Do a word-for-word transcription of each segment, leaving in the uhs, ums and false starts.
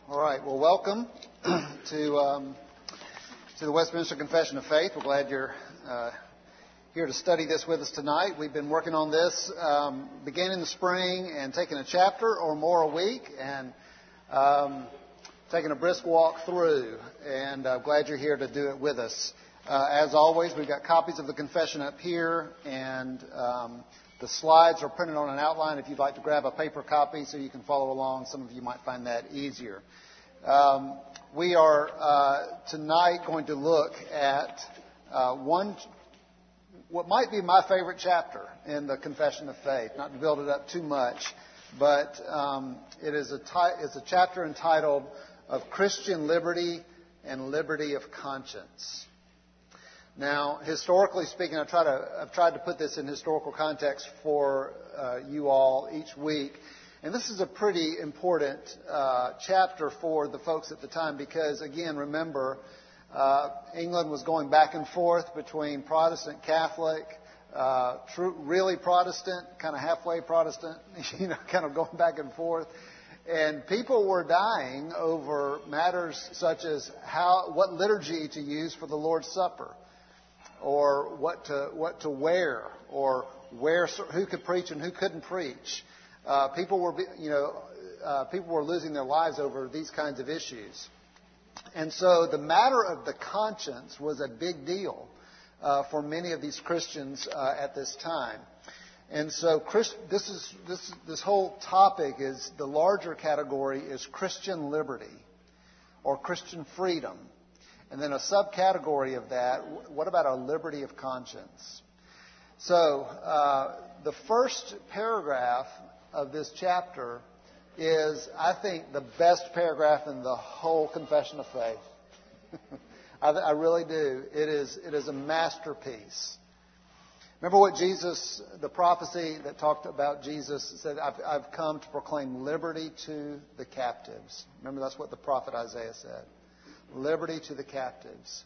All right. Well, welcome to um, to the Westminster Confession of Faith. We're glad you're uh, here to study this with us tonight. We've been working on this um, beginning in the spring and taking a chapter or more a week and um, taking a brisk walk through. And I'm glad you're here to do it with us. Uh, as always, we've got copies of the confession up here, and um, the slides are printed on an outline if you'd like to grab a paper copy so you can follow along. Some of you might find that easier. Um, we are uh, tonight going to look at uh, one, what might be my favorite chapter in the Confession of Faith. Not to build it up too much, but um, it is a ti- it's a chapter entitled "Of Christian Liberty and Liberty of Conscience." Now, historically speaking, I've tried to, I've tried to put this in historical context for uh, you all each week. And this is a pretty important uh, chapter for the folks at the time because, again, remember, uh, England was going back and forth between Protestant, Catholic, uh, true, really Protestant, kind of halfway Protestant, you know, kind of going back and forth. And people were dying over matters such as how, what liturgy to use for the Lord's Supper, or what to what to wear, or where who could preach and who couldn't preach. Uh, people were, you know, uh, people were losing their lives over these kinds of issues, and so the matter of the conscience was a big deal uh, for many of these Christians uh, at this time. And so, Christ, this is this this whole topic is the larger category is Christian liberty or Christian freedom. And then a subcategory of that, what about our liberty of conscience? So uh, the first paragraph of this chapter is, I think, the best paragraph in the whole Confession of Faith. I, I really do. It is, it is a masterpiece. Remember what Jesus, the prophecy that talked about Jesus, said, I've, I've come to proclaim liberty to the captives. Remember, that's what the prophet Isaiah said. Liberty to the captives.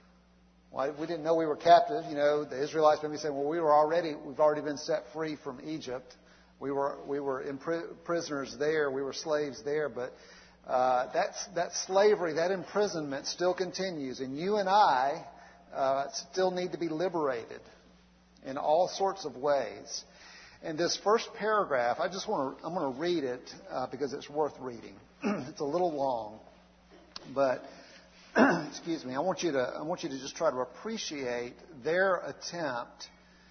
Well, we didn't know we were captives. You know, the Israelites maybe said, well, we were already, we've already been set free from Egypt. We were, we were impri- prisoners there. We were slaves there. But uh, that's, that slavery, that imprisonment still continues. And you and I uh, still need to be liberated in all sorts of ways. And this first paragraph, I just want to, I'm going to read it uh, because it's worth reading. It's a little long, but excuse me, I want you to I want you to just try to appreciate their attempt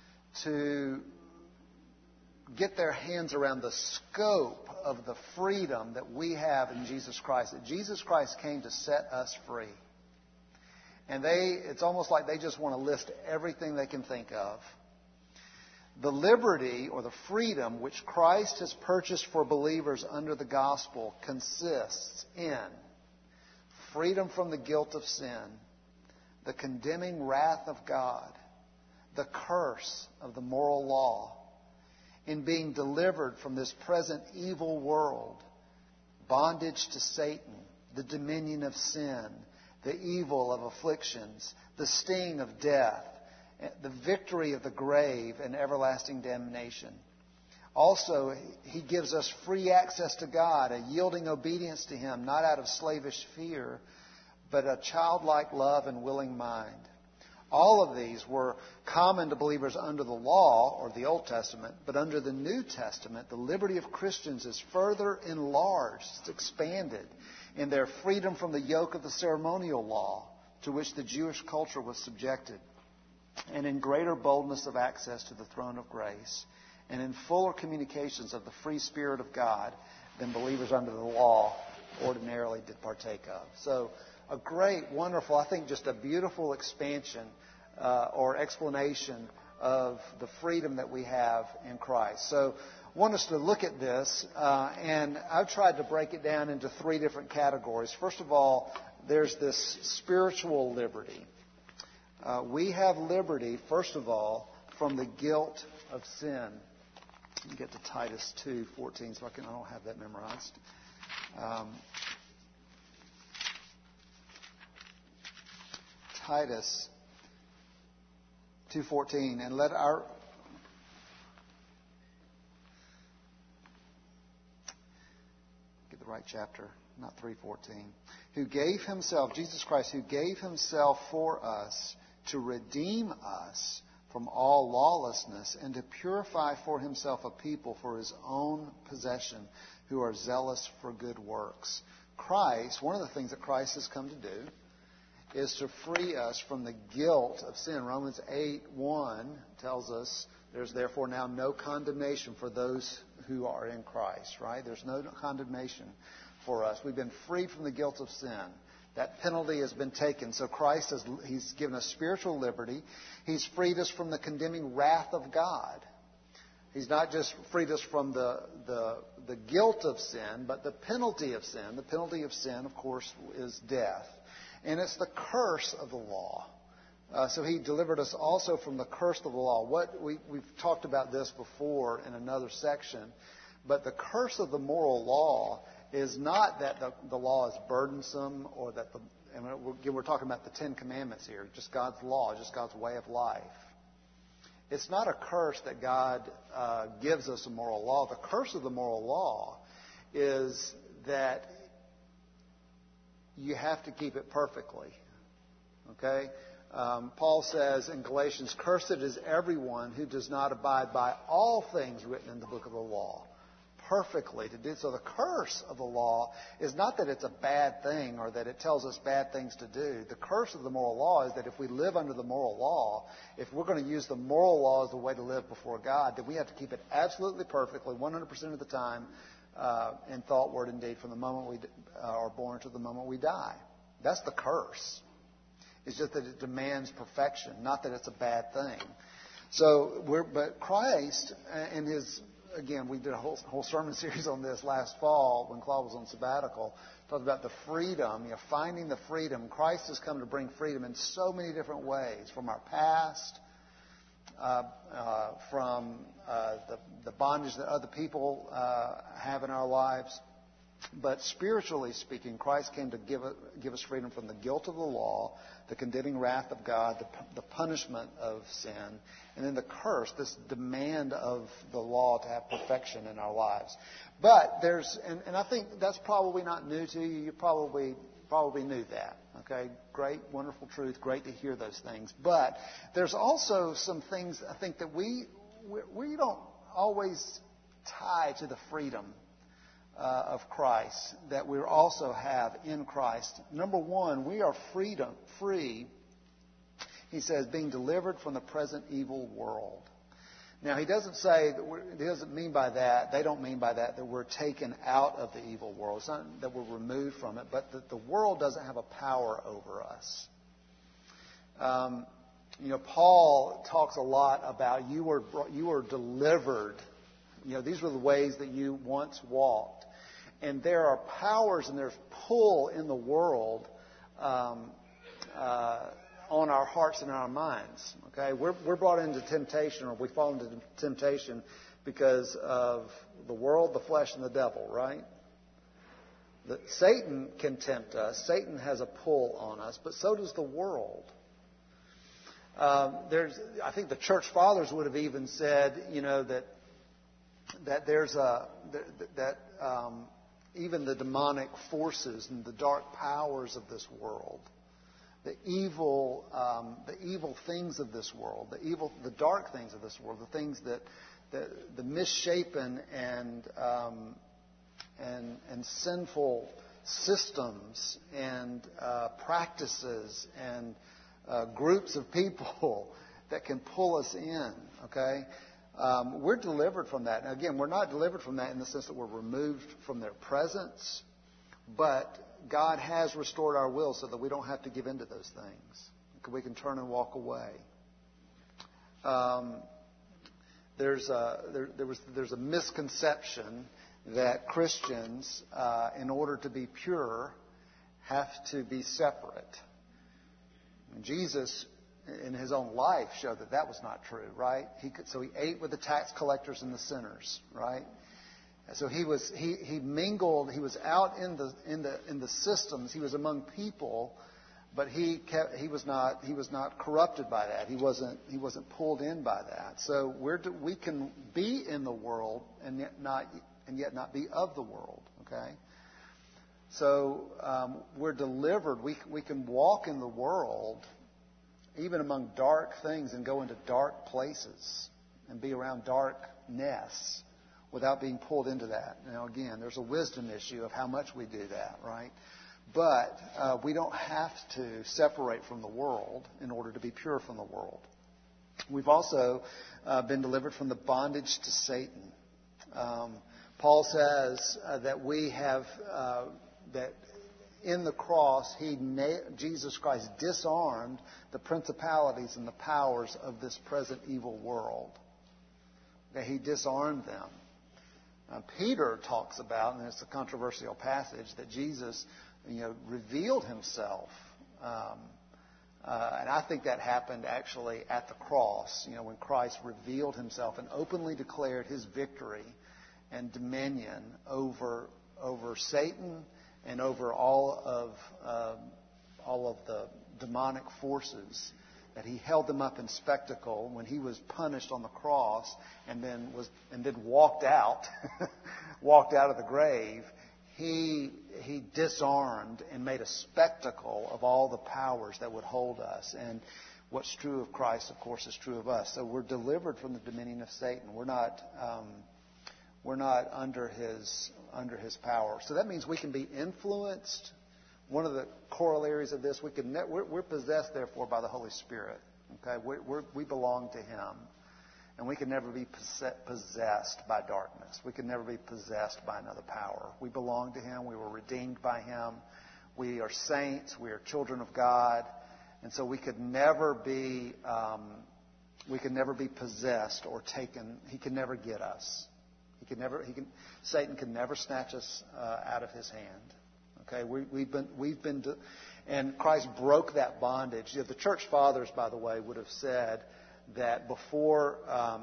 to get their hands around the scope of the freedom that we have in Jesus Christ. That Jesus Christ came to set us free. And they it's almost like they just want to list everything they can think of. The liberty or the freedom which Christ has purchased for believers under the gospel consists in freedom from the guilt of sin, the condemning wrath of God, the curse of the moral law, in being delivered from this present evil world, bondage to Satan, the dominion of sin, the evil of afflictions, the sting of death, the victory of the grave and everlasting damnation. Also, He gives us free access to God, a yielding obedience to Him, not out of slavish fear, but a childlike love and willing mind. All of these were common to believers under the law, or the Old Testament, but under the New Testament, the liberty of Christians is further enlarged, it's expanded in their freedom from the yoke of the ceremonial law to which the Jewish culture was subjected, and in greater boldness of access to the throne of grace, and in fuller communications of the free Spirit of God than believers under the law ordinarily did partake of. So a great, wonderful, I think just a beautiful expansion uh, or explanation of the freedom that we have in Christ. So I want us to look at this, uh, and I've tried to break it down into three different categories. First of all, there's this spiritual liberty. Uh, we have liberty, first of all, from the guilt of sin. Let me get to Titus two fourteen, so I can I don't have that memorized. Um, Titus two fourteen, and let our get the right right chapter, not three fourteen. Who gave himself, Jesus Christ, who gave himself for us to redeem us from all lawlessness and to purify for himself a people for his own possession who are zealous for good works. Christ, one of the things that Christ has come to do is to free us from the guilt of sin. Romans eight one tells us there's therefore now no condemnation for those who are in Christ, right? There's no condemnation for us. We've been freed from the guilt of sin. That penalty has been taken. So Christ has he's given us spiritual liberty. He's freed us from the condemning wrath of God. He's not just freed us from the, the, the guilt of sin, but the penalty of sin. The penalty of sin, of course, is death. And it's the curse of the law. Uh, so he delivered us also from the curse of the law. What we, we've talked about this before in another section, but the curse of the moral law is not that the, the law is burdensome or that the, and we're, we're talking about the Ten Commandments here, just God's law, just God's way of life. It's not a curse that God uh, gives us a moral law. The curse of the moral law is that you have to keep it perfectly. Okay? Um, Paul says in Galatians, "Cursed is everyone who does not abide by all things written in the book of the law perfectly to do." So the curse of the law is not that it's a bad thing or that it tells us bad things to do. The curse of the moral law is that if we live under the moral law, if we're going to use the moral law as the way to live before God, then we have to keep it absolutely perfectly, one hundred percent of the time, uh, in thought, word, and deed, from the moment we uh, are born to the moment we die. That's the curse. It's just that it demands perfection, not that it's a bad thing. So, we're, but Christ, in his, again, we did a whole, whole sermon series on this last fall when Claude was on sabbatical, talked about the freedom, you know, finding the freedom. Christ has come to bring freedom in so many different ways, from our past, uh, uh, from uh, the, the bondage that other people uh, have in our lives. But spiritually speaking, Christ came to give, give us freedom from the guilt of the law, the condemning wrath of God, the, the punishment of sin, and then the curse, this demand of the law to have perfection in our lives. But there's, and, and I think that's probably not new to you. You probably probably knew that. Okay, great, wonderful truth. Great to hear those things. But there's also some things I think that we we, we don't always tie to the freedom Uh, of Christ that we also have in Christ. Number one, we are freedom, free, he says, being delivered from the present evil world. Now, he doesn't say, that we're, he doesn't mean by that, they don't mean by that that we're taken out of the evil world. It's not that we're removed from it, but that the world doesn't have a power over us. Um, you know, Paul talks a lot about you were, you were delivered. You know, these were the ways that you once walked. And there are powers and there's pull in the world um, uh, on our hearts and our minds. Okay, we're we're brought into temptation, or we fall into temptation because of the world, the flesh, and the devil. Right? The, Satan can tempt us. Satan has a pull on us, but so does the world. Um, there's, I think the church fathers would have even said, you know, that that there's a that. that um, even the demonic forces and the dark powers of this world, the evil, um, the evil things of this world, the evil, the dark things of this world, the things that, the, the misshapen and um, and and sinful systems and uh, practices and uh, groups of people that can pull us in. Okay. Um, we're delivered from that. Now, again, we're not delivered from that in the sense that we're removed from their presence, but God has restored our will so that we don't have to give in to those things. We can turn and walk away. Um, there's, a, there, there was, there's a misconception that Christians, uh, in order to be pure, have to be separate. Jesus, in his own life, showed that that was not true, right? He could, so he ate with the tax collectors and the sinners, right? So he was he, he mingled. He was out in the in the in the systems. He was among people, but he kept, he was not he was not corrupted by that. He wasn't he wasn't pulled in by that. So we're we can be in the world and yet not and yet not be of the world. Okay. So um, we're delivered. We, we can walk in the world, even among dark things, and go into dark places and be around darkness without being pulled into that. Now, again, there's a wisdom issue of how much we do that, right? But uh, we don't have to separate from the world in order to be pure from the world. We've also uh, been delivered from the bondage to Satan. Um, Paul says uh, that we have, uh, that in the cross, he na- Jesus Christ disarmed the principalities and the powers of this present evil world. Okay, he disarmed them. Uh, Peter talks about, and it's a controversial passage, that Jesus, you know, revealed himself. Um, uh, and I think that happened actually at the cross, you know, when Christ revealed himself and openly declared his victory and dominion over over Satan and over all of um, all of the demonic forces. That he held them up in spectacle when he was punished on the cross, and then was and then walked out, walked out of the grave. He he disarmed and made a spectacle of all the powers that would hold us. And what's true of Christ, of course, is true of us. So we're delivered from the dominion of Satan. We're not um, we're not under his under his power. So that means we can be influenced. One of the corollaries of this, we can ne- we're, we're possessed, therefore, by the Holy Spirit. Okay, we're, we're, we belong to Him, and we can never be possessed by darkness. We can never be possessed by another power. We belong to Him. We were redeemed by Him. We are saints. We are children of God, and so we could never be um, we can never be possessed or taken. He can never get us. He can never. He can. Satan can never snatch us uh, out of His hand. Okay, we, we've been, we've been, to, and Christ broke that bondage. You know, the church fathers, by the way, would have said that before, um,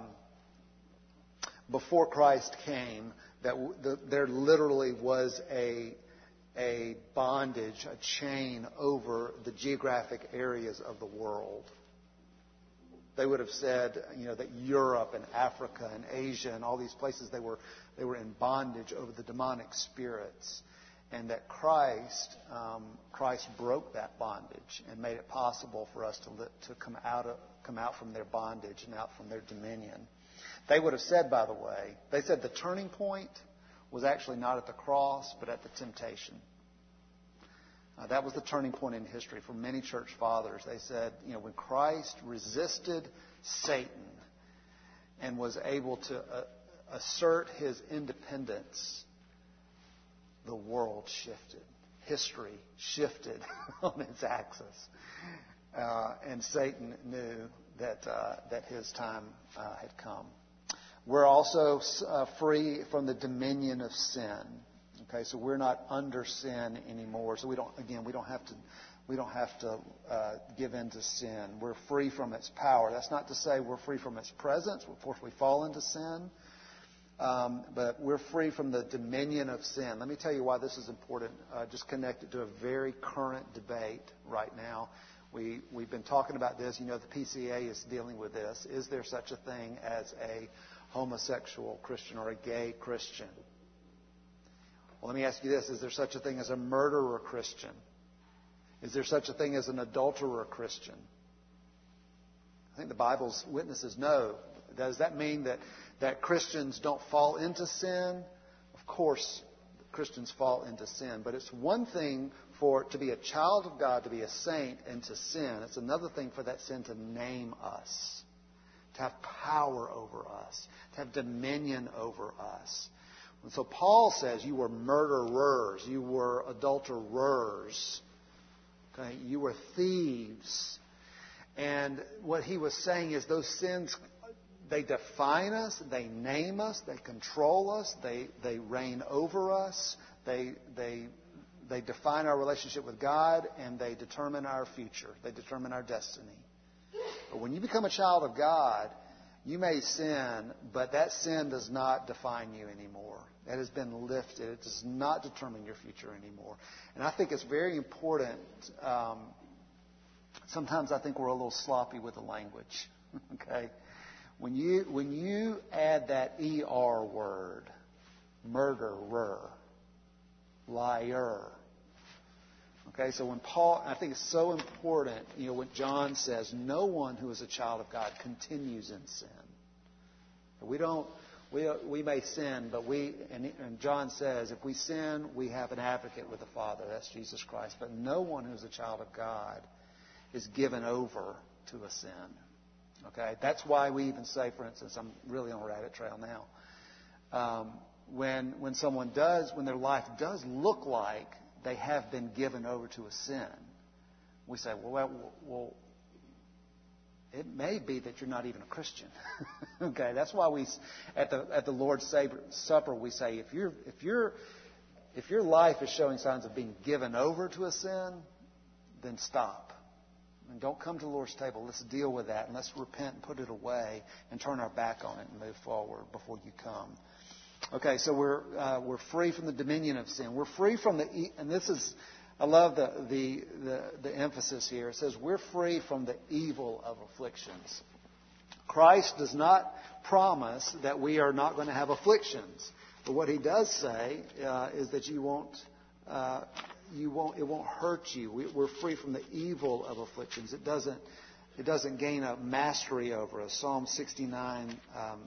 before Christ came, that w- the, there literally was a, a bondage, a chain over the geographic areas of the world. They would have said, you know, that Europe and Africa and Asia and all these places, they were, they were in bondage over the demonic spirits. And that Christ, um, Christ broke that bondage and made it possible for us to li- to come out of, come out from their bondage and out from their dominion. They would have said, by the way, they said the turning point was actually not at the cross, but at the temptation. Uh, that was the turning point in history for many church fathers. They said, you know, when Christ resisted Satan and was able to uh, assert his independence, the world shifted. History shifted on its axis. Uh, and Satan knew that uh, that his time uh, had come. We're also uh, free from the dominion of sin. Okay, so we're not under sin anymore. So we don't, again, we don't have to, we don't have to uh, give in to sin. We're free from its power. That's not to say we're free from its presence. Of course, we fall into sin. Um, but we're free from the dominion of sin. Let me tell you why this is important, uh, just connected to a very current debate right now. We, we've been talking about this. You know, the P C A is dealing with this. Is there such a thing as a homosexual Christian or a gay Christian? Well, let me ask you this. Is there such a thing as a murderer Christian? Is there such a thing as an adulterer Christian? I think the Bible's witnesses no. Does that mean that that Christians don't fall into sin? Of course, Christians fall into sin. But it's one thing for to be a child of God, to be a saint, and to sin. It's another thing for that sin to name us, to have power over us, to have dominion over us. And so Paul says you were murderers, you were adulterers, okay? You were thieves. And what he was saying is those sins, they define us, they name us, they control us, they, they reign over us, they, they, they define our relationship with God, and they determine our future. They determine our destiny. But when you become a child of God, you may sin, but that sin does not define you anymore. That has been lifted. It does not determine your future anymore. And I think it's very important. Um, sometimes I think we're a little sloppy with the language. Okay? When you when you add that E R word, murderer, liar. Okay, so when Paul, I think it's so important, you know, when John says, no one who is a child of God continues in sin. We don't, we, we may sin, but we, and, and John says, if we sin, we have an advocate with the Father. That's Jesus Christ. But no one who's a child of God is given over to a sin. Okay, that's why we even say, for instance, I'm really on a rabbit trail now. Um, when when someone does, when their life does look like they have been given over to a sin, we say, well, well, well it may be that you're not even a Christian. Okay, that's why we at the at the Lord's Supper we say, if you're if you're if your life is showing signs of being given over to a sin, then stop. And don't come to the Lord's table. Let's deal with that and let's repent and put it away and turn our back on it and move forward before you come. Okay, so we're uh, we're free from the dominion of sin. We're free from the e- and this is, I love the, the the the emphasis here. It says we're free from the evil of afflictions. Christ does not promise that we are not going to have afflictions, but what He does say uh, is that you won't uh, you won't it won't hurt you. We, we're free from the evil of afflictions. It doesn't it doesn't gain a mastery over us. Psalm sixty-nine. Um,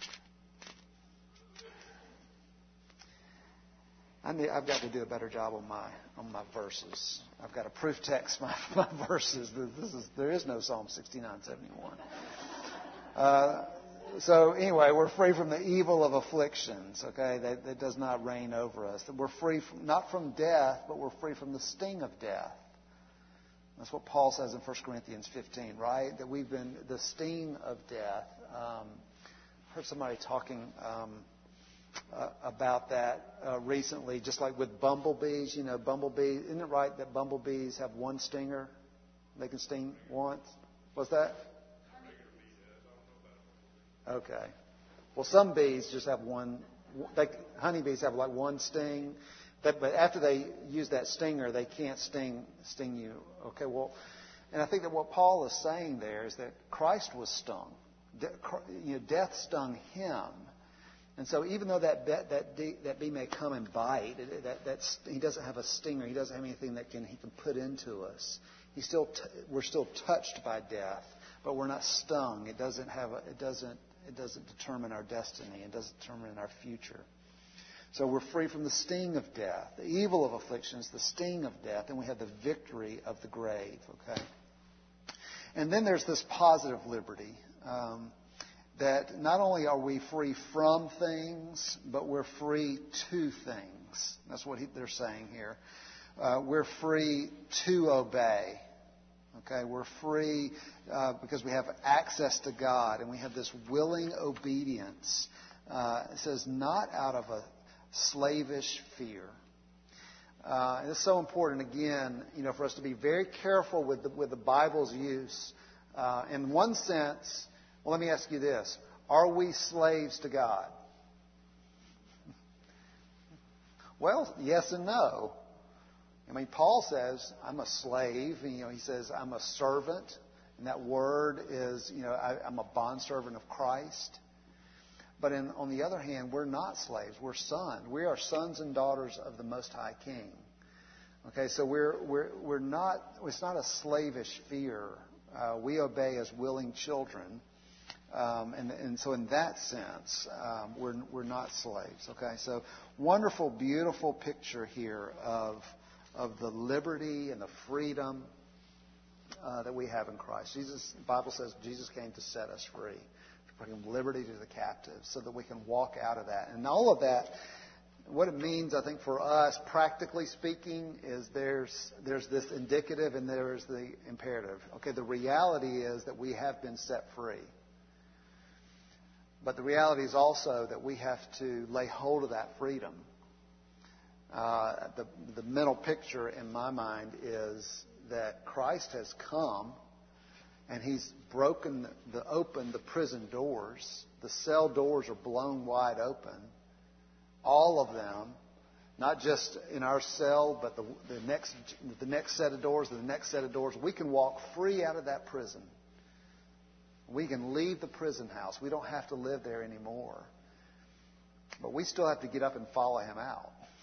I need, I've got to do a better job on my on my verses. I've got to proof text my, my verses. This is there is no Psalm sixty-nine seventy-one. Uh, so anyway, we're free from the evil of afflictions. Okay, that, that does not reign over us. That we're free from, not from death, but we're free from the sting of death. That's what Paul says in First Corinthians fifteen, right? That we've been the sting of death. Um, I heard somebody talking. Um, Uh, about that uh, recently, just like with bumblebees. You know, bumblebees, isn't it right that bumblebees have one stinger? They can sting once. What's that? Okay. Well, some bees just have one. They, honeybees have like one sting, but, but after they use that stinger, they can't sting sting you. Okay. Well, and I think that what Paul is saying there is that Christ was stung. De- you know, death stung Him. And so, even though that that that, that bee may come and bite, that that's, he doesn't have a stinger. He doesn't have anything that can he can put into us. He still t- we're still touched by death, but we're not stung. It doesn't have a, it doesn't it doesn't determine our destiny. It doesn't determine our future. So we're free from the sting of death, the evil of afflictions, the sting of death, and we have the victory of the grave. Okay. And then there's this positive liberty. Um, That not only are we free from things, but we're free to things. That's what he, they're saying here. Uh, we're free to obey. Okay, we're free uh, because we have access to God, and we have this willing obedience. Uh, it says not out of a slavish fear. Uh, and it's so important, again, you know, for us to be very careful with the, with the Bible's use. Uh, in one sense. Well, let me ask you this. Are we slaves to God? Well, yes and no. I mean, Paul says, I'm a slave. You know, he says, I'm a servant. And that word is, you know, I, I'm a bondservant of Christ. But in, on the other hand, we're not slaves. We're sons. We are sons and daughters of the Most High King. Okay, so we're, we're, we're not, it's not a slavish fear. Uh, we obey as willing children. Um, and, and so in that sense, um, we're, we're not slaves. Okay, so wonderful, beautiful picture here of, of the liberty and the freedom uh, that we have in Christ. Jesus, the Bible says Jesus came to set us free, to bring liberty to the captives so that we can walk out of that. And all of that, what it means, I think, for us, practically speaking, is there's there's this indicative and there's the imperative. Okay, the reality is that we have been set free. But the reality is also that we have to lay hold of that freedom. Uh, the, the mental picture in my mind is that Christ has come and He's broken the open the prison doors. The cell doors are blown wide open. All of them, not just in our cell, but the, the next the next set of doors, the next set of doors. We can walk free out of that prison. We can leave the prison house. We don't have to live there anymore. But we still have to get up and follow Him out.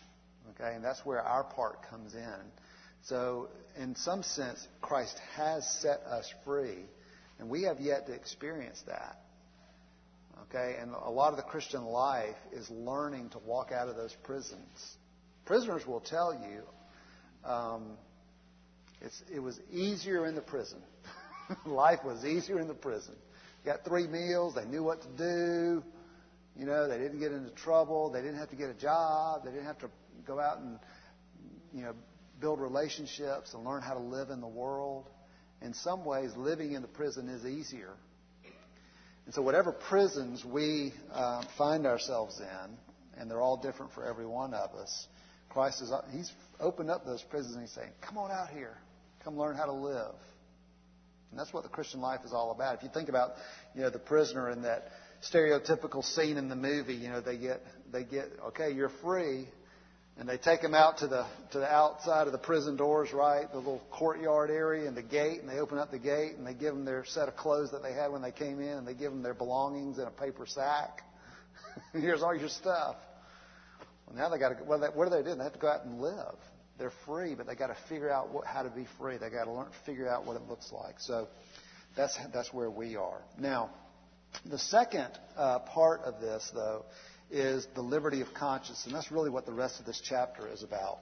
Okay, and that's where our part comes in. So, in some sense, Christ has set us free, and we have yet to experience that. Okay, and a lot of the Christian life is learning to walk out of those prisons. Prisoners will tell you um, it's, it was easier in the prison. Life was easier in the prison. Got three meals. They knew what to do. You know, they didn't get into trouble. They didn't have to get a job. They didn't have to go out and, you know, build relationships and learn how to live in the world. In some ways, living in the prison is easier. And so whatever prisons we uh, find ourselves in, and they're all different for every one of us, Christ is He's opened up those prisons and He's saying, come on out here. Come learn how to live. And that's what the Christian life is all about. If you think about, you know, the prisoner in that stereotypical scene in the movie, you know, they get, they get, okay, you're free. And they take them out to the to the outside of the prison doors, right, the little courtyard area and the gate, and they open up the gate and they give them their set of clothes that they had when they came in, and they give them their belongings in a paper sack. Here's all your stuff. Well, now they got to. Well, what do they do? They have to go out and live. They're free, but they got to figure out what, how to be free. They got to learn, figure out what it looks like. So that's that's where we are now. The second uh, part of this, though, is the liberty of conscience. And that's really what the rest of this chapter is about.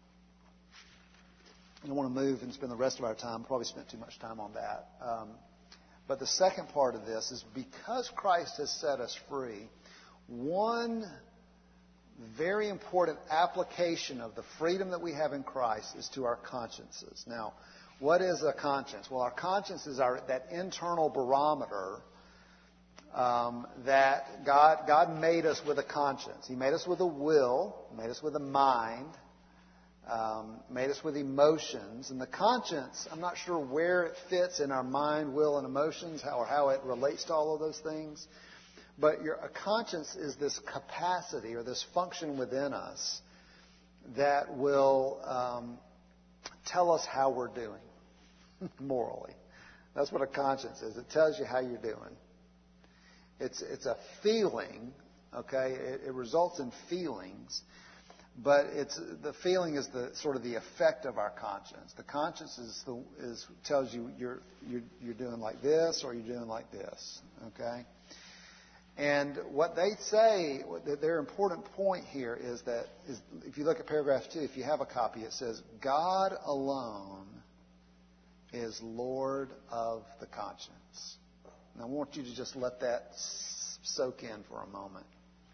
I don't want to move and spend the rest of our time. Probably spent too much time on that. Um, but the second part of this is because Christ has set us free, one very important application of the freedom that we have in Christ is to our consciences. Now, what is a conscience? Well, our conscience is our that internal barometer Um, that God God made us with a conscience. He made us with a will, made us with a mind, um, made us with emotions. And the conscience, I'm not sure where it fits in our mind, will, and emotions, how, or how it relates to all of those things. But your, a conscience is this capacity or this function within us that will um, tell us how we're doing morally. That's what a conscience is. It tells you how you're doing. It's it's a feeling, okay? It, it results in feelings, but it's the feeling is the sort of the effect of our conscience. The conscience is the is tells you you're you're you're doing like this or you're doing like this, okay? And what they say, their important point here is that is if you look at paragraph two, if you have a copy, it says God alone is Lord of the conscience. And I want you to just let that soak in for a moment.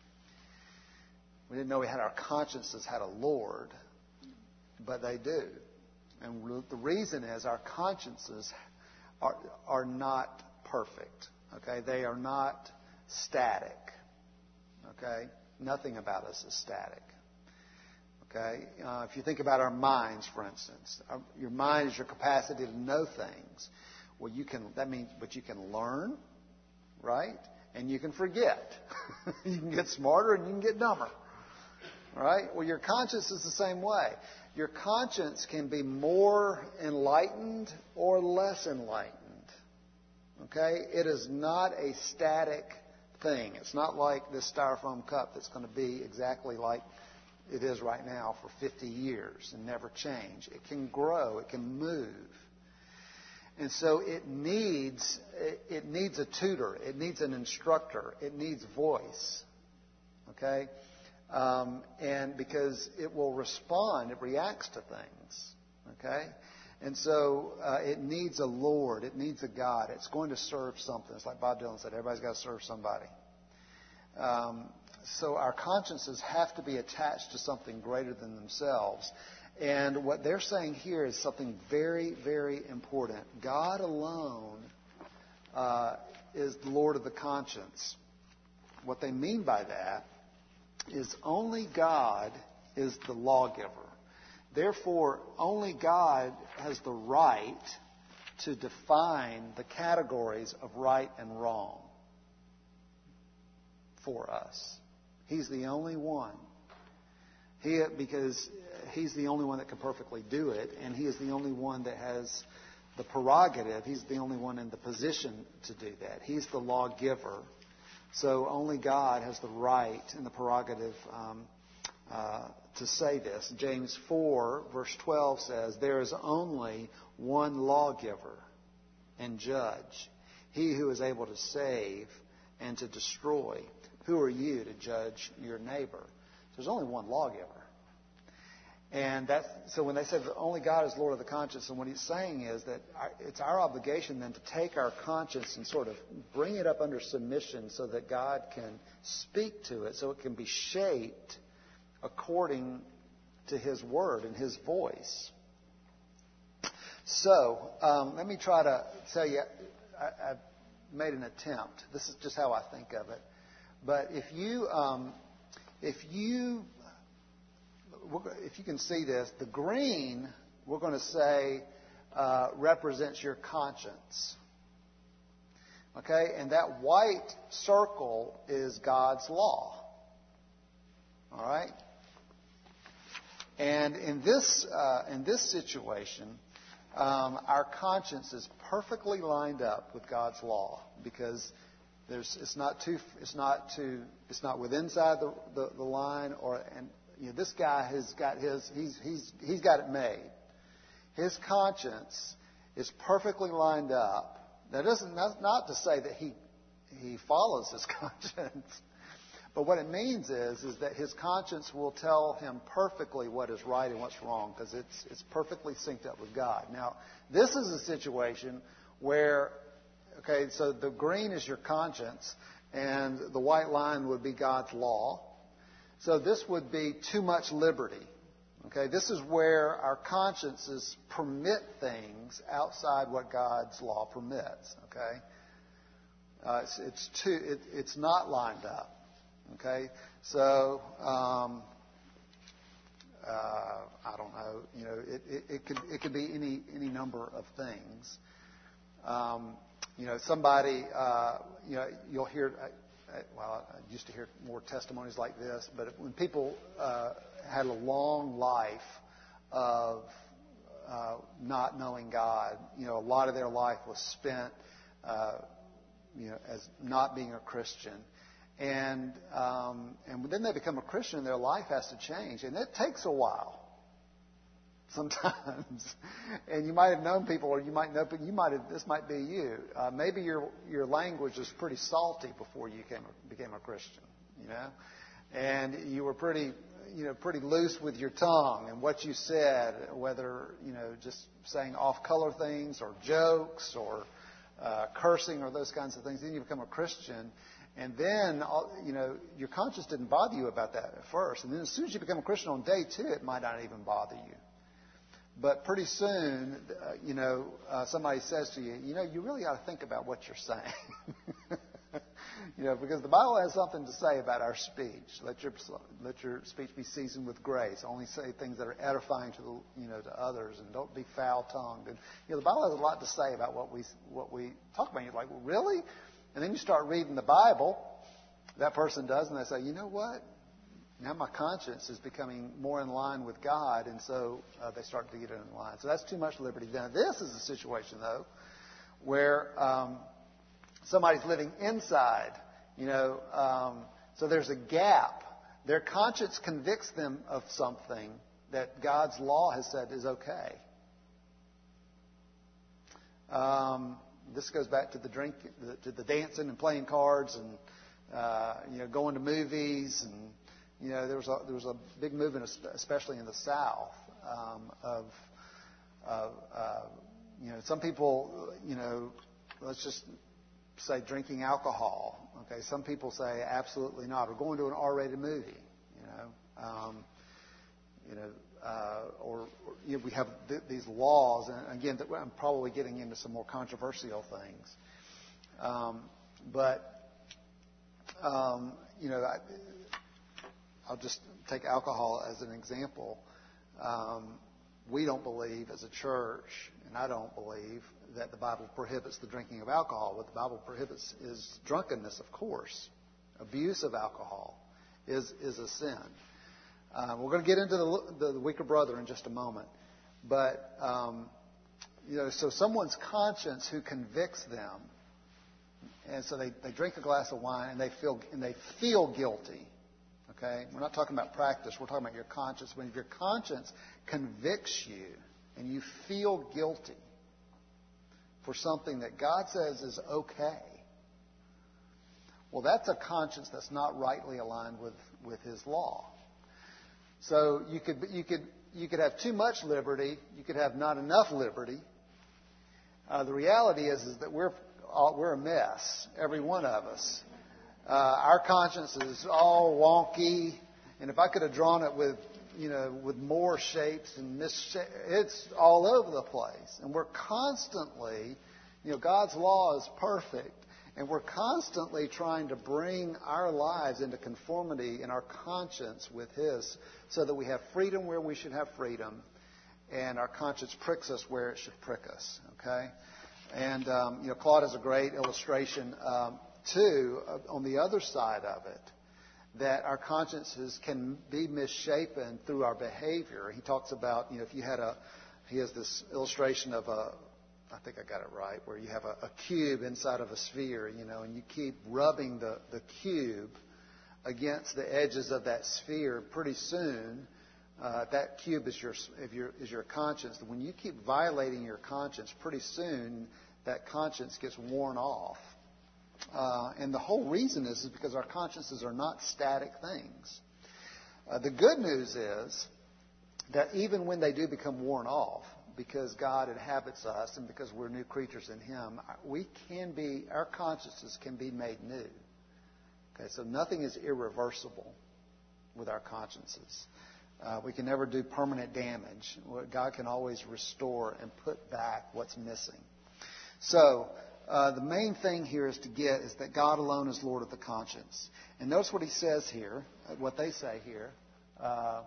We didn't know we had our consciences had a Lord, but they do. And the reason is our consciences are, are not perfect. Okay? They are not static. Okay? Nothing about us is static. Okay? Uh, if you think about our minds, for instance, our, your mind is your capacity to know things. Well, you can, that means, but you can learn, right? And you can forget. You can get smarter and you can get dumber. Right? Well, your conscience is the same way. Your conscience can be more enlightened or less enlightened. Okay? It is not a static thing. It's not like this styrofoam cup that's going to be exactly like it is right now for fifty years and never change. It can grow. It can move. And so it needs it needs a tutor. It needs an instructor. It needs voice. Okay? Um, and because it will respond, it reacts to things. Okay? And so uh, it needs a Lord. It needs a God. It's going to serve something. It's like Bob Dylan said, everybody's got to serve somebody. Um, so our consciences have to be attached to something greater than themselves. And what they're saying here is something very, very important. God alone uh, is the Lord of the conscience. What they mean by that is only God is the lawgiver. Therefore, only God has the right to define the categories of right and wrong for us. He's the only one. He, because He's the only one that can perfectly do it, and He is the only one that has the prerogative. He's the only one in the position to do that. He's the lawgiver. So only God has the right and the prerogative um, uh, to say this. James four, verse twelve says, "There is only one lawgiver and judge, he who is able to save and to destroy. Who are you to judge your neighbor?" There's only one lawgiver. And that's, so when they said that only God is Lord of the conscience, and what he's saying is that our, it's our obligation then to take our conscience and sort of bring it up under submission so that God can speak to it, so it can be shaped according to his word and his voice. So um, let me try to tell you, I, I've made an attempt. This is just how I think of it. But if you, um, if you, if you can see this, the green, we're going to say, uh, represents your conscience. Okay? And that white circle is God's law. All right? And in this, uh, in this situation, um, our conscience is perfectly lined up with God's law because there's, it's not too, it's not too, it's not with inside the, the, the line, or and you know, this guy has got his, he's he's he's got it made. His conscience is perfectly lined up. That doesn't, that's not to say that he he follows his conscience, but what it means is is that his conscience will tell him perfectly what is right and what's wrong because it's it's perfectly synced up with God. Now, this is a situation where, okay, so the green is your conscience, and the white line would be God's law. So this would be too much liberty. Okay, this is where our consciences permit things outside what God's law permits. Okay, uh, it's, it's too, it, it's not lined up. Okay, so um, uh, I don't know. You know, it, it, it could it could be any any number of things. Um, you know, somebody. Uh, you know, you'll hear. Well, I used to hear more testimonies like this, but when people uh, had a long life of uh, not knowing God, you know, a lot of their life was spent, uh, you know, as not being a Christian, and um, and then they become a Christian, their life has to change, and it takes a while. Sometimes, and you might have known people, or you might know, but you might have. This might be you. Uh, maybe your your language was pretty salty before you came, became a Christian, you know, and you were pretty, you know, pretty loose with your tongue and what you said, whether you know just saying off-color things or jokes or uh, cursing or those kinds of things. Then you become a Christian, and then you know your conscience didn't bother you about that at first, and then as soon as you become a Christian on day two, it might not even bother you. But pretty soon, uh, you know, uh, somebody says to you, you know, you really ought to think about what you're saying. You know, because the Bible has something to say about our speech. Let your let your speech be seasoned with grace. Only say things that are edifying to the, you know, to others, and don't be foul-tongued. And you know, the Bible has a lot to say about what we what we talk about. And you're like, well, really? And then you start reading the Bible. That person does, and they say, you know what? Now my conscience is becoming more in line with God, and so uh, they start to get in line. So that's too much liberty. Now this is a situation, though, where um, somebody's living inside, you know, um, so there's a gap. Their conscience convicts them of something that God's law has said is okay. Um, this goes back to the drink, to the dancing and playing cards, and uh, you know, going to movies, and you know, there was a there was a big movement, especially in the South, um, of, of uh, you know, some people, you know, let's just say drinking alcohol. Okay, some people say absolutely not, or going to an R-rated movie. You know, um, you know, uh, or, or you know, we have th- these laws, and again, that I'm probably getting into some more controversial things, um, but um, you know. I, I'll just take alcohol as an example. Um, we don't believe as a church, and I don't believe, that the Bible prohibits the drinking of alcohol. What the Bible prohibits is drunkenness, of course. Abuse of alcohol is, is a sin. Uh, we're going to get into the, the, the weaker brother in just a moment. But, um, you know, so someone's conscience who convicts them, and so they, they drink a glass of wine and they feel, and they feel guilty. Okay? We're not talking about practice. We're talking about your conscience. When your conscience convicts you and you feel guilty for something that God says is okay, well, that's a conscience that's not rightly aligned with, with His law. So you could you could you could have too much liberty. You could have not enough liberty. Uh, the reality is is that we're all, we're a mess, every one of us. Uh, our conscience is all wonky, and if I could have drawn it with you know with more shapes and misshapes, it's all over the place. And we're constantly, you know, God's law is perfect. And we're constantly trying to bring our lives into conformity in our conscience with His so that we have freedom where we should have freedom and our conscience pricks us where it should prick us. Okay? And, um, you know, Claude has a great illustration, um, too, uh, on the other side of it, that our consciences can be misshapen through our behavior. He talks about, you know, if you had a, he has this illustration of a, I think I got it right, where you have a, a cube inside of a sphere, you know, and you keep rubbing the, the cube against the edges of that sphere. Pretty soon, uh, that cube is your, if your is your conscience. When you keep violating your conscience, pretty soon that conscience gets worn off. Uh, and the whole reason is, is because our consciences are not static things. Uh, the good news is that even when they do become worn off, because God inhabits us and because we're new creatures in Him, we can be, our consciences can be made new. Okay, so nothing is irreversible with our consciences. Uh, we can never do permanent damage. God can always restore and put back what's missing. So uh, the main thing here is to get is that God alone is Lord of the conscience. And notice what He says here, what they say here. Uh,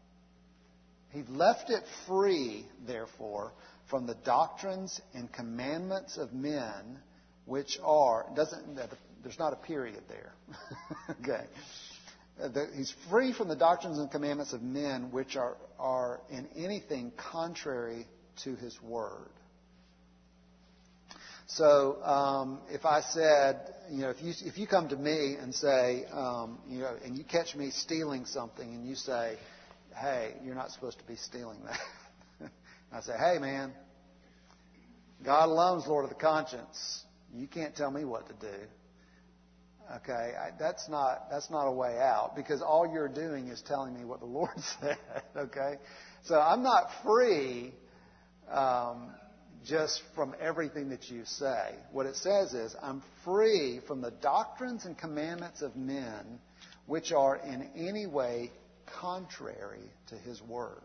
He left it free, therefore, from the doctrines and commandments of men, which are, doesn't, there's not a period there. Okay. He's free from the doctrines and commandments of men, which are, are in anything contrary to His word. So, um, if I said, you know, if you if you come to me and say, um, you know, and you catch me stealing something, and you say, hey, you're not supposed to be stealing that. I say, hey, man, God alone is Lord of the conscience. You can't tell me what to do. Okay, I, that's not that's not a way out, because all you're doing is telling me what the Lord said. Okay, so I'm not free um, just from everything that you say. What it says is, I'm free from the doctrines and commandments of men, which are in any way contrary to His word.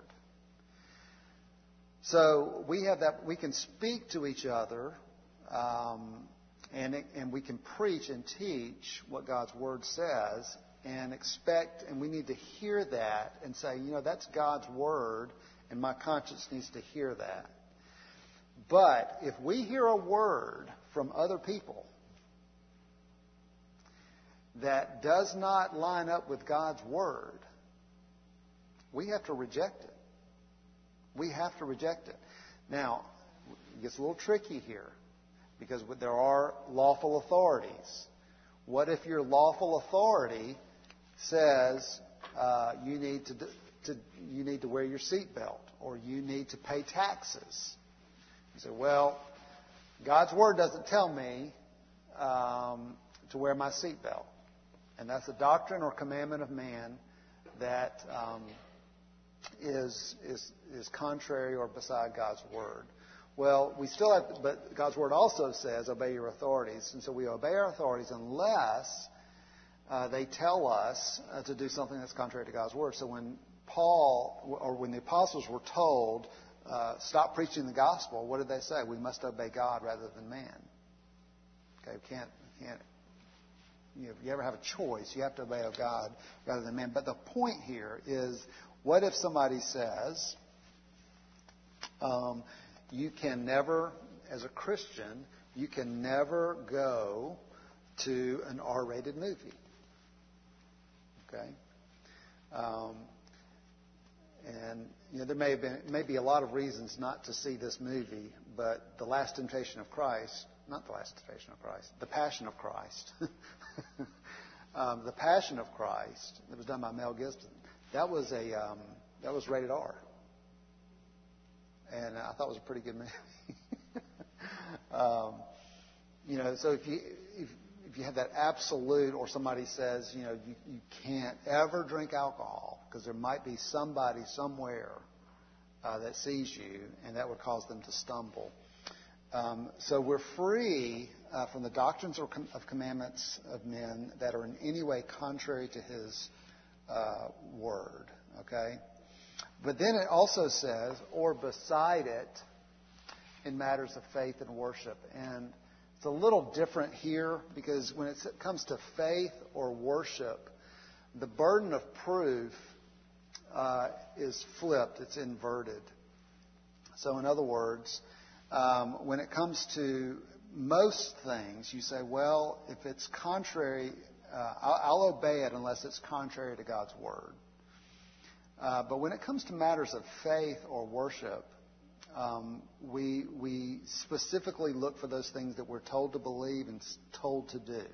So we have that. We can speak to each other, um, and it, and we can preach and teach what God's word says, and expect. And we need to hear that and say, you know, that's God's word, and my conscience needs to hear that. But if we hear a word from other people that does not line up with God's word, we have to reject it. We have to reject it. Now, it gets a little tricky here, because there are lawful authorities. What if your lawful authority says uh, you need to, to you need to wear your seatbelt, or you need to pay taxes? You say, well, God's word doesn't tell me um, to wear my seatbelt, and that's a doctrine or commandment of man that um, is is is contrary or beside God's word. Well, we still have, to, but God's word also says, obey your authorities, and so we obey our authorities unless uh, they tell us uh, to do something that's contrary to God's word. So when Paul or when the apostles were told, uh, stop preaching the gospel, what did they say? We must obey God rather than man. Okay, we can't can't. You know, if you ever have a choice, you have to obey God rather than man. But the point here is, what if somebody says, um, you can never, as a Christian, you can never go to an R-rated movie? Okay? Um, and you know, there may have been may be a lot of reasons not to see this movie, but The Last Temptation of Christ, not The Last Temptation of Christ, The Passion of Christ, Um, the Passion of Christ that was done by Mel Gibson, that was a um, that was rated R, and I thought it was a pretty good movie. um, you know, so if you if, if you have that absolute, or somebody says, you know, you, you can't ever drink alcohol because there might be somebody somewhere uh, that sees you, and that would cause them to stumble. Um, so we're free uh, from the doctrines of commandments of men that are in any way contrary to His uh, word. Okay, but then it also says, or beside it, in matters of faith and worship, and it's a little different here because when it comes to faith or worship, the burden of proof uh, is flipped; it's inverted. So, in other words, Um, when it comes to most things, you say, well, if it's contrary, uh, I'll, I'll obey it unless it's contrary to God's Word. Uh, but when it comes to matters of faith or worship, um, we, we specifically look for those things that we're told to believe and told to do.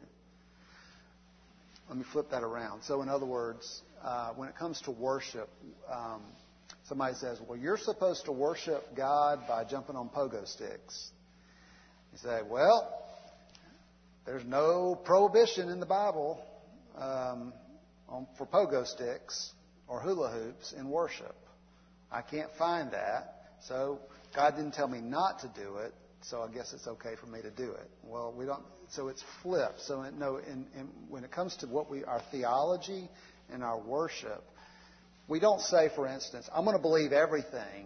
Let me flip that around. So in other words, uh, when it comes to worship, um, somebody says, well, you're supposed to worship God by jumping on pogo sticks. You say, well, there's no prohibition in the Bible um, on, for pogo sticks or hula hoops in worship. I can't find that. So God didn't tell me not to do it, so I guess it's okay for me to do it. Well, we don't. So it's flipped. So in, no, in, in, when it comes to what we, our theology and our worship, we don't say, for instance, I'm going to believe everything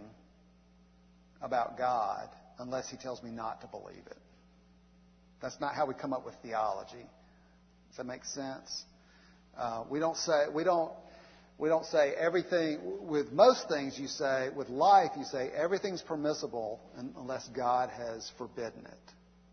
about God unless He tells me not to believe it. That's not how we come up with theology. Does that make sense? Uh, we don't say we don't we don't say everything. With most things, you say with life, you say everything's permissible unless God has forbidden it.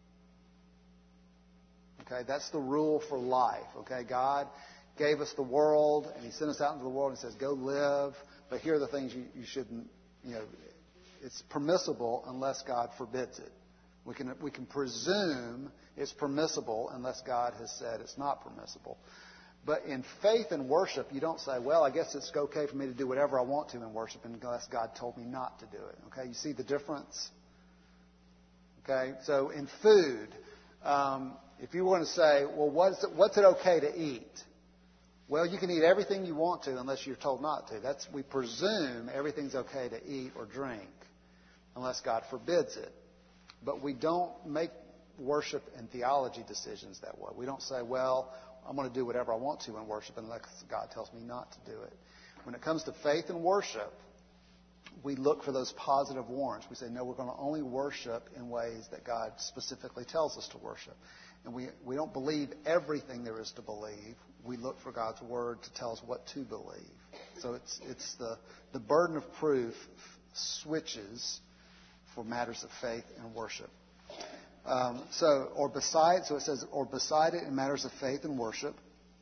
Okay, that's the rule for life. Okay, God gave us the world, and He sent us out into the world and says, go live, but here are the things you, you shouldn't, you know, it's permissible unless God forbids it. We can, we can presume it's permissible unless God has said it's not permissible. But in faith and worship, you don't say, well, I guess it's okay for me to do whatever I want to in worship unless God told me not to do it. Okay, you see the difference? Okay, so in food, um, if you want to say, well, what's it, what's it okay to eat? Well, you can eat everything you want to unless you're told not to. That's, we presume everything's okay to eat or drink unless God forbids it. But we don't make worship and theology decisions that way. We don't say, well, I'm going to do whatever I want to in worship unless God tells me not to do it. When it comes to faith and worship, we look for those positive warrants. We say, no, we're going to only worship in ways that God specifically tells us to worship. And we, we don't believe everything there is to believe. We look for God's Word to tell us what to believe. So it's it's the, the burden of proof switches for matters of faith and worship. Um, so, or beside, so it says, or beside it in matters of faith and worship.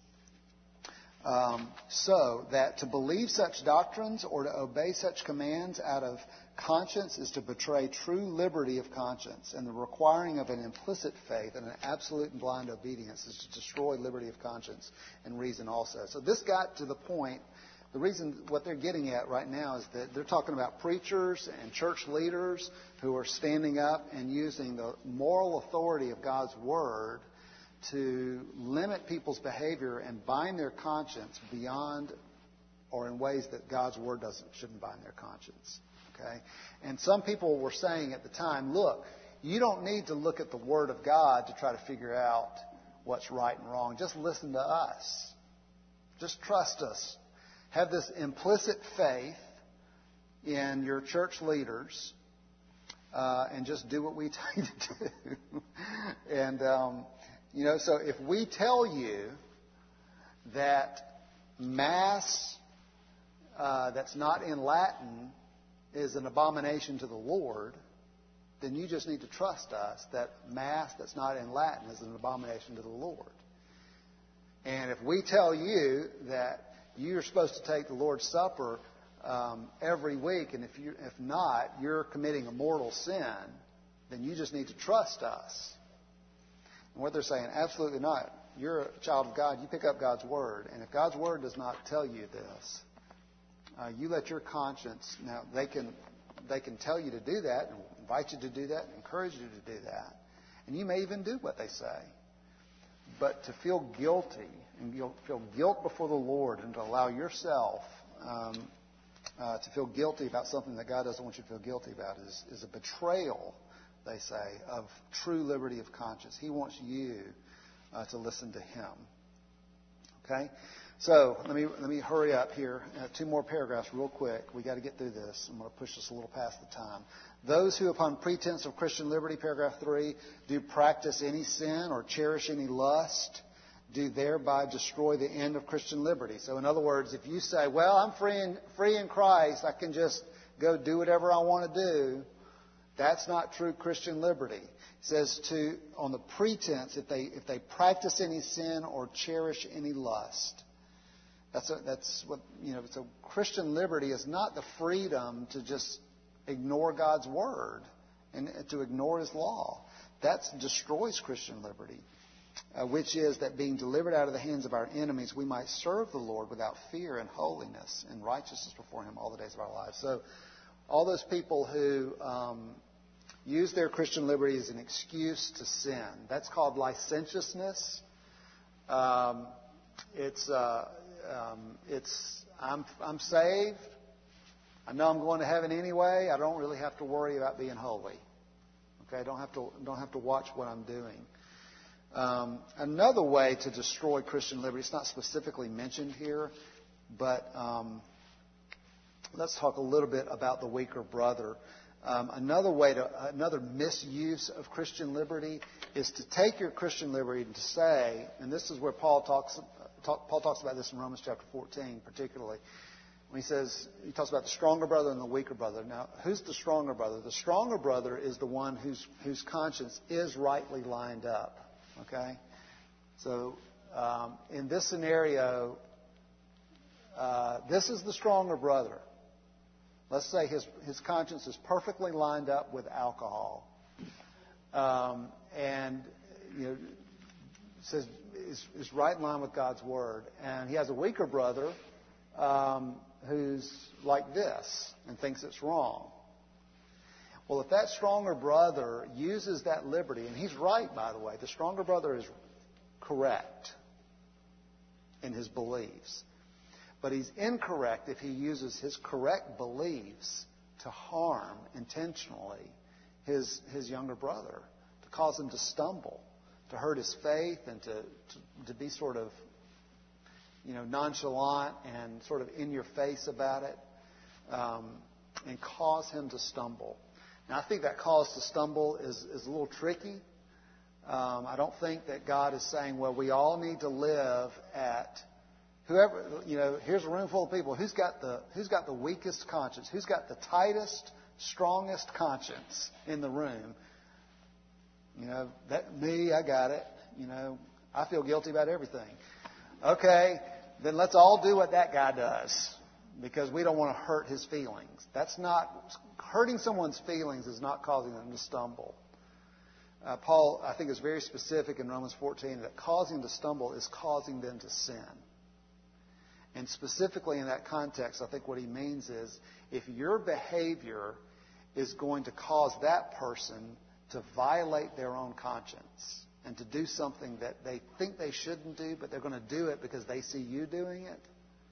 Um, so that to believe such doctrines or to obey such commands out of conscience is to betray true liberty of conscience, and the requiring of an implicit faith and an absolute and blind obedience is to destroy liberty of conscience and reason also. So this got to the point, the reason what they're getting at right now is that they're talking about preachers and church leaders who are standing up and using the moral authority of God's Word to limit people's behavior and bind their conscience beyond or in ways that God's Word doesn't shouldn't bind their conscience. Okay? And some people were saying at the time, look, you don't need to look at the Word of God to try to figure out what's right and wrong. Just listen to us. Just trust us. Have this implicit faith in your church leaders uh, and just do what we tell you to do. and, um, you know, so if we tell you that Mass uh, that's not in Latin is an abomination to the Lord, then you just need to trust us that Mass that's not in Latin is an abomination to the Lord. And if we tell you that you're supposed to take the Lord's Supper um, every week, and if you, if not, you're committing a mortal sin, then you just need to trust us. And what they're saying, absolutely not. you're a child of God, you pick up God's Word. And if God's Word does not tell you this, uh, you let your conscience, now they can they can tell you to do that, and invite you to do that, and encourage you to do that. And you may even do what they say. But to feel guilty, and you'll feel guilt before the Lord, and to allow yourself um, uh, to feel guilty about something that God doesn't want you to feel guilty about is, is a betrayal, they say, of true liberty of conscience. He wants you uh, to listen to Him. Okay? So let me let me hurry up here. Uh, two more paragraphs real quick. We've got to get through this. I'm going to push this a little past the time. Those who, upon pretense of Christian liberty, paragraph three, do practice any sin or cherish any lust, do thereby destroy the end of Christian liberty. So in other words, if you say, well, I'm free in, free in Christ, I can just go do whatever I want to do, that's not true Christian liberty. It says to, on the pretense, if they if they practice any sin or cherish any lust. That's a, that's what, you know, so Christian liberty is not the freedom to just ignore God's Word and to ignore His law. That destroys Christian liberty, uh, which is that being delivered out of the hands of our enemies, we might serve the Lord without fear and holiness and righteousness before Him all the days of our lives. So all those people who um, use their Christian liberty as an excuse to sin, that's called licentiousness. Um, it's... Uh, Um, it's I'm I'm saved. I know I'm going to heaven anyway. I don't really have to worry about being holy. Okay, I don't have to don't have to watch what I'm doing. Um, another way to destroy Christian liberty, it's not specifically mentioned here, but um, let's talk a little bit about the weaker brother. Um, another way to another misuse of Christian liberty is to take your Christian liberty and to say, and this is where Paul talks. Talk, Paul talks about this in Romans chapter fourteen, particularly. When he says, he talks about the stronger brother and the weaker brother. Now, who's the stronger brother? The stronger brother is the one whose whose conscience is rightly lined up. Okay? So, um, in this scenario, uh, this is the stronger brother. Let's say his, his conscience is perfectly lined up with alcohol. Um, and, you know, says is, is right in line with God's Word. And he has a weaker brother um, who's like this and thinks it's wrong. Well, if that stronger brother uses that liberty, and he's right, by the way, the stronger brother is correct in his beliefs. But he's incorrect if he uses his correct beliefs to harm intentionally his, his younger brother, to cause him to stumble, to hurt his faith, and to, to, to be sort of, you know, nonchalant and sort of in your face about it, um, and cause him to stumble. Now, I think that cause to stumble is, is a little tricky. Um, I don't think that God is saying, well, we all need to live at whoever, you know, here's a room full of people. Who's got the who's got the weakest conscience? Who's got the tightest, strongest conscience in the room? You know, that me, I got it. You know, I feel guilty about everything. Okay, then let's all do what that guy does, because we don't want to hurt his feelings. That's not, hurting someone's feelings is not causing them to stumble. Uh, Paul, I think, is very specific in Romans fourteen that causing to stumble is causing them to sin. And specifically in that context, I think what he means is if your behavior is going to cause that person to violate their own conscience and to do something that they think they shouldn't do, but they're going to do it because they see you doing it,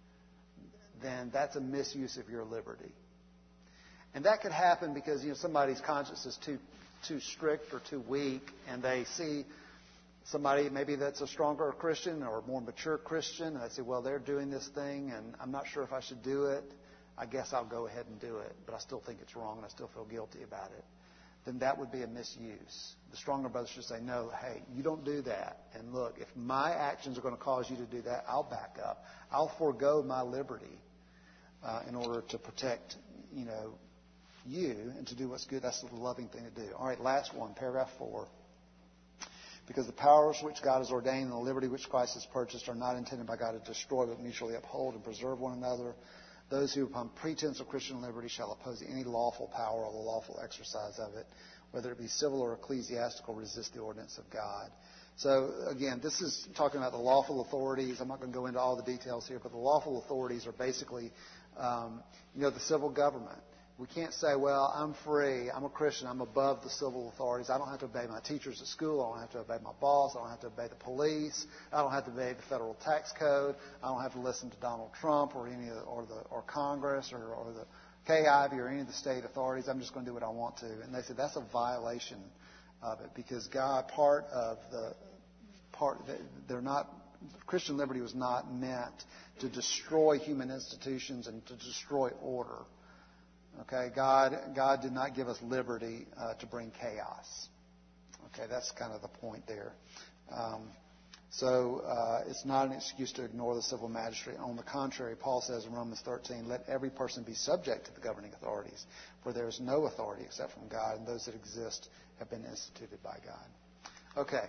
then that's a misuse of your liberty. And that could happen because, you know, somebody's conscience is too too strict or too weak, and they see somebody maybe that's a stronger Christian or a more mature Christian, and they say, well, they're doing this thing, and I'm not sure if I should do it. I guess I'll go ahead and do it, but I still think it's wrong, and I still feel guilty about it. Then that would be a misuse. The stronger brother should say, no, hey, you don't do that. And look, if my actions are going to cause you to do that, I'll back up. I'll forego my liberty uh, in order to protect, you know, you and to do what's good. That's the loving thing to do. All right, last one, paragraph four. Because the powers which God has ordained and the liberty which Christ has purchased are not intended by God to destroy, but mutually uphold and preserve one another. Those who, upon pretense of Christian liberty, shall oppose any lawful power or the lawful exercise of it, whether it be civil or ecclesiastical, resist the ordinance of God. So, again, this is talking about the lawful authorities. I'm not going to go into all the details here, but the lawful authorities are basically, um, you know, the civil government. We can't say, well, I'm free, I'm a Christian, I'm above the civil authorities. I don't have to obey my teachers at school. I don't have to obey my boss. I don't have to obey the police. I don't have to obey the federal tax code. I don't have to listen to Donald Trump or any of the, or the or Congress or, or the K I V or any of the state authorities. I'm just going to do what I want to. And they said that's a violation of it because God, part of the part, they're not. Christian liberty was not meant to destroy human institutions and to destroy order. Okay, God, God did not give us liberty uh, to bring chaos. Okay, that's kind of the point there. Um, so uh, it's not an excuse to ignore the civil magistrate. On the contrary, Paul says in Romans thirteen, let every person be subject to the governing authorities, for there is no authority except from God, and those that exist have been instituted by God. Okay.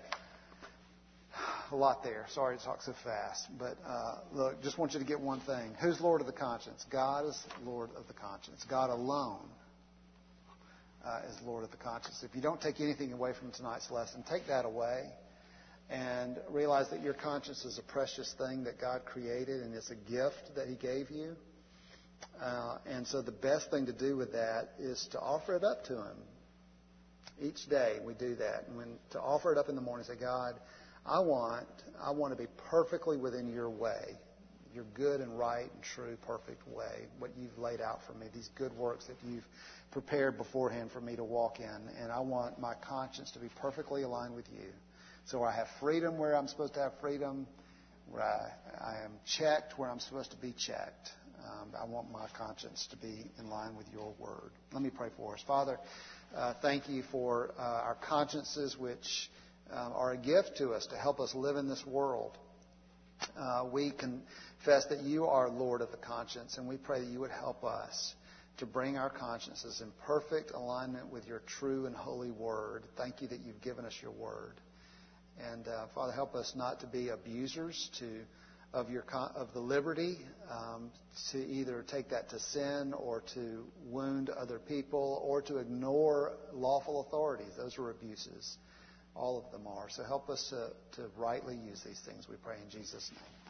A lot there. Sorry to talk so fast. But uh, look, just want you to get one thing. Who's Lord of the conscience? God is Lord of the conscience. God alone uh, is Lord of the conscience. If you don't take anything away from tonight's lesson, take that away and realize that your conscience is a precious thing that God created and it's a gift that He gave you. Uh, and so the best thing to do with that is to offer it up to Him. Each day we do that. And when to offer it up in the morning, say, God, I want I want to be perfectly within your way, your good and right and true, perfect way, what you've laid out for me, these good works that you've prepared beforehand for me to walk in. And I want my conscience to be perfectly aligned with you. So I have freedom where I'm supposed to have freedom, where I, I am checked where I'm supposed to be checked. Um, I want my conscience to be in line with your word. Let me pray for us. Father, uh, thank you for uh, our consciences, which Uh, are a gift to us to help us live in this world. Uh, we confess that you are Lord of the conscience, and we pray that you would help us to bring our consciences in perfect alignment with your true and holy word. Thank you that you've given us your word. And uh, Father, help us not to be abusers to of your of the liberty, um, to either take that to sin or to wound other people or to ignore lawful authorities. Those are abuses. All of them are. So help us to, to rightly use these things, we pray in Jesus' name.